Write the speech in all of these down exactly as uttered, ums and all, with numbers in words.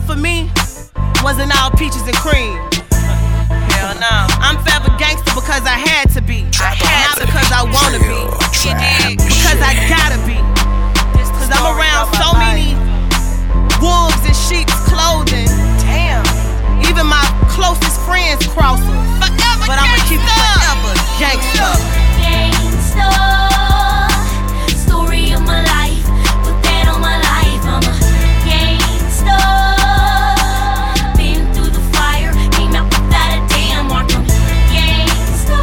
for me wasn't all peaches and cream. Hell no. I'm forever gangster because I had to be. I had not because I wanna be. Because I gotta be. Cause I'm around so many wolves in sheep's clothing. Damn. Even my closest friends cross them. Forever but I'ma keep it forever gangster. Gangsta, story of my life. Put that on my life. I'm a gangsta. Been through the fire, came out without a damn mark. I'm a gangsta.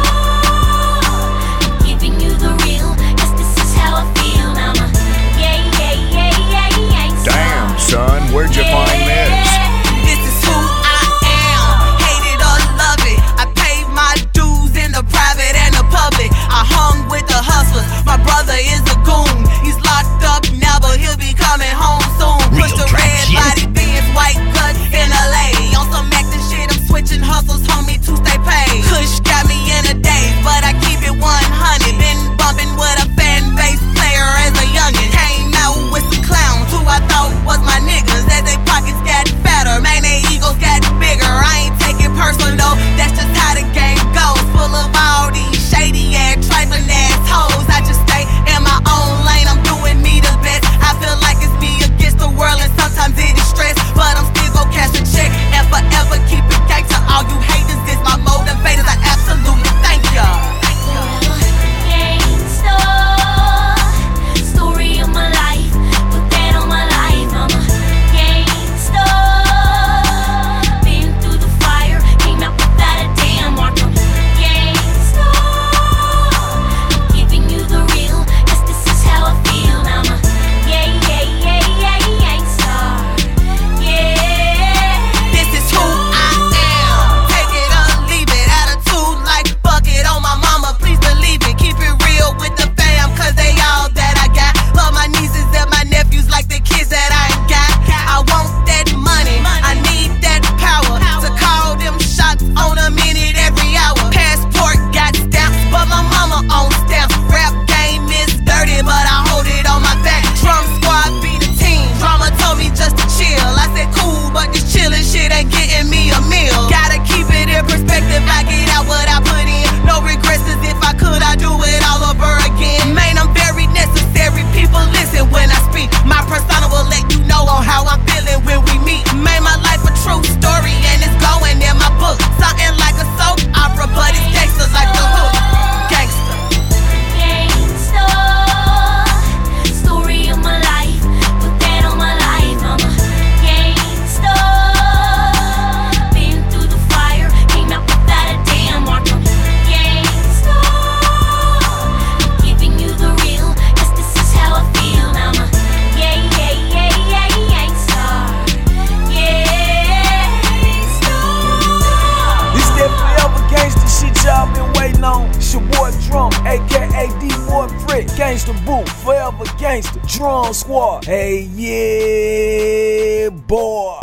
I'm giving you the real, yes, this is how I feel. I'm a yeah, yeah, yeah, yeah, gangsta. Damn, son, where'd you Yeah. find this? This is who I am. Hate it or love it. I paid my dues in the private and the public. I hung with the hustlers. My brother is a goon. He's locked up now, but he'll be coming home soon. Push the red body Benz, white guts in L A. On some acting shit, I'm switching hustles, homie, to stay paid. Kush got me in a daze, but I keep it one hundred. Been bumping with a fan base player as a youngin'. Came out with some clowns who I thought was my niggas. As they pockets got fatter, man, they egos got bigger. I ain't taking personal, that's just how the game goes. Full of all these shady ass, trifling ass hoes. I just stay in my own lane, I'm doing me the best. I feel like it's me against the world, and sometimes it is stress. But I'm still gon' cash a check and forever keep it gangsta. All you haters is my motivators, I absolutely thank y'all. Gangsta, story of my life. Put that on my life. I'm a gangsta. Been through the fire, came out without a damn mark. I'm a gangsta. I'm giving you the real, yes, this is how I feel. I'm a yeah, yeah, yeah, yeah, gangsta. Yeah. This is who I am. Take it or leave it. Attitude like fuck it on my mama. Please believe it. Keep it real with the fam, cause they all that I got. Love my nieces and my nephews like the kids that I ain't got. I want that money. I need that power to call them shots on a minute every hour. Passport got stamps, but my mama on stamps. Rap game is dirty, but I hold it on my back. Drum squad be the team. Drama told me just to chill. I said cool, but this chillin' shit ain't getting me a meal. Gotta keep it in perspective. I get out what I put in. No regrets, as if I could, I do it all over again. Man, I'm very necessary. People listen when I speak. My persona will let you know on how I'm feeling when we meet. Made my life a true story, and it's going in my book. Something like a soap opera, but it's gangsta like the hook. Gangsta. Gangsta, story of my life. Put that on my life. I'm a gangsta. Been through the fire, came out without a damn mark. I'm a gangsta. I'm giving you the real, yes, this is how I feel. I'm a yeah, yeah, yeah, yeah, gangsta. Gangsta. This that forever gangsta shit y'all been waiting on. It's your boy Drum, aka D-Boy Frick, Gangsta Boo, forever gangsta, Drum Squad. Hey yeah, boy.